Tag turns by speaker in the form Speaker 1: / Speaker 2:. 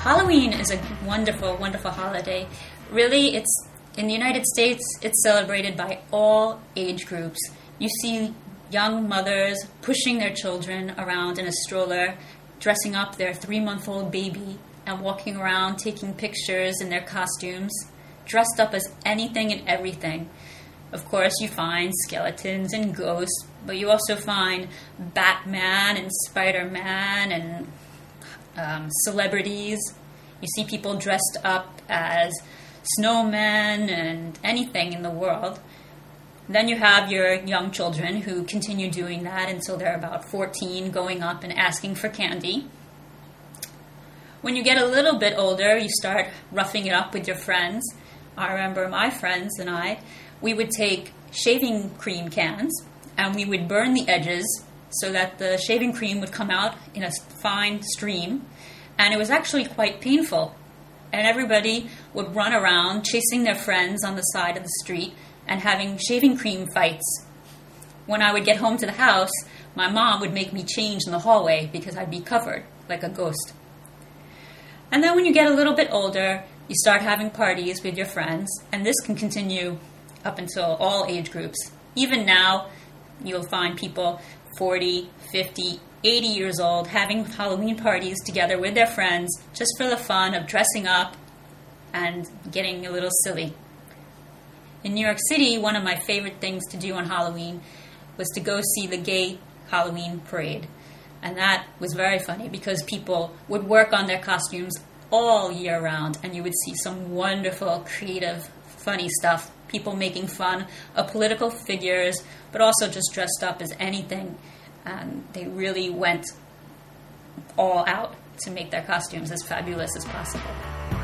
Speaker 1: Halloween is a wonderful, wonderful holiday. Really, it's in the United States, it's celebrated by all age groups. You see young mothers pushing their children around in a stroller, dressing up their 3-month-old baby, and walking around taking pictures in their costumes, dressed up as anything and everything. Of course, you find skeletons and ghosts, but you also find Batman and Spider-Man and celebrities. You see people dressed up as snowmen and anything in the world. Then you have your young children who continue doing that until they're about 14, going up and asking for candy. When you get a little bit older, you start roughing it up with your friends. I remember my friends and we would take shaving cream cans and we would burn the edges so that the shaving cream would come out in a fine stream. And it was actually quite painful. And everybody would run around chasing their friends on the side of the street and having shaving cream fights. When I would get home to the house, my mom would make me change in the hallway because I'd be covered like a ghost. And then when you get a little bit older, you start having parties with your friends, and this can continue up until all age groups. Even now, you'll find people 40, 50, 80 years old having Halloween parties together with their friends just for the fun of dressing up and getting a little silly. In New York City, one of my favorite things to do on Halloween was to go see the gay Halloween parade. And that was very funny because people would work on their costumes all year round, and you would see some wonderful, creative, funny stuff. People making fun of political figures, but also just dressed up as anything. And they really went all out to make their costumes as fabulous as possible.